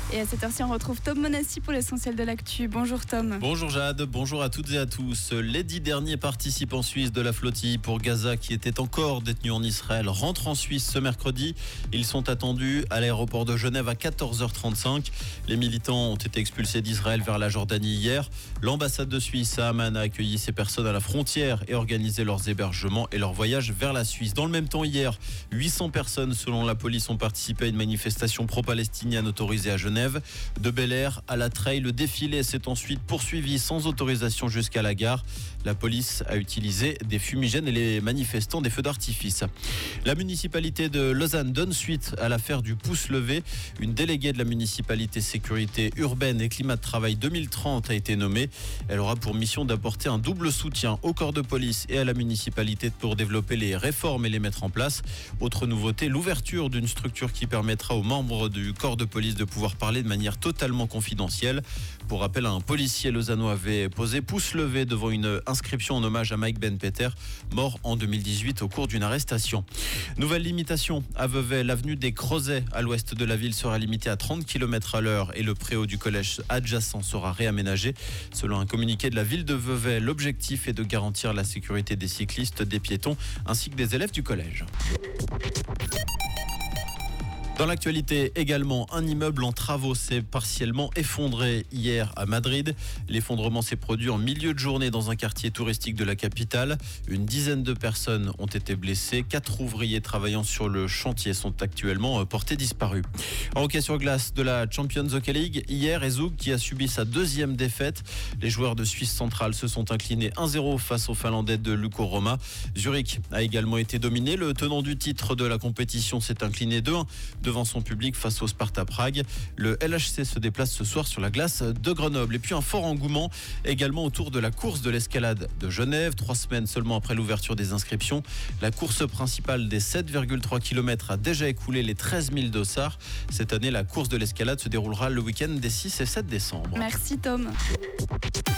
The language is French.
Et à cette heure-ci, on retrouve Tom Monassi pour l'essentiel de l'actu. Bonjour Tom. Bonjour Jade, bonjour à toutes et à tous. Les 10 derniers participants suisses de la flottille pour Gaza qui étaient encore détenus en Israël rentrent en Suisse ce mercredi. Ils sont attendus à l'aéroport de Genève à 14h35. Les militants ont été expulsés d'Israël vers la Jordanie hier. L'ambassade de Suisse à Amman a accueilli ces personnes à la frontière et organisé leurs hébergements et leur voyage vers la Suisse. Dans le même temps, hier, 800 personnes selon la police ont participé à une manifestation pro-palestinienne autorisée à Genève. De Bel Air à la Treille, le défilé s'est ensuite poursuivi sans autorisation jusqu'à la gare. La police a utilisé des fumigènes et les manifestants des feux d'artifice. La municipalité de Lausanne donne suite à l'affaire du pouce levé. Une déléguée de la municipalité sécurité urbaine et climat de travail 2030 a été nommée. Elle aura pour mission d'apporter un double soutien au corps de police et à la municipalité pour développer les réformes et les mettre en place. Autre nouveauté, l'ouverture d'une structure qui permettra aux membres du corps de police de pouvoir parler de manière totalement confidentielle. Pour rappel, un policier lausannois avait posé pouce levé devant une inscription en hommage à Mike Ben Peter, mort en 2018 au cours d'une arrestation. Nouvelle limitation à Vevey, l'avenue des Crozets à l'ouest de la ville sera limitée à 30 km/h et le préau du collège adjacent sera réaménagé. Selon un communiqué de la ville de Vevey, l'objectif est de garantir la sécurité des cyclistes, des piétons ainsi que des élèves du collège. Dans l'actualité également, un immeuble en travaux s'est partiellement effondré hier à Madrid. L'effondrement s'est produit en milieu de journée dans un quartier touristique de la capitale. Une dizaine de personnes ont été blessées. 4 ouvriers travaillant sur le chantier sont actuellement portés disparus. En hockey sur glace de la Champions Hockey League, hier, Zug qui a subi sa deuxième défaite. Les joueurs de Suisse centrale se sont inclinés 1-0 face aux Finlandais de Lukko Roma. Zurich a également été dominé. Le tenant du titre de la compétition s'est incliné 2-1 devant son public face au Sparta Prague. Le LHC se déplace ce soir sur la glace de Grenoble. Et puis un fort engouement également autour de la course de l'escalade de Genève. 3 semaines seulement après l'ouverture des inscriptions. La course principale des 7,3 km a déjà écoulé les 13 000 dossards. Cette année, la course de l'escalade se déroulera le week-end des 6 et 7 décembre. Merci Tom.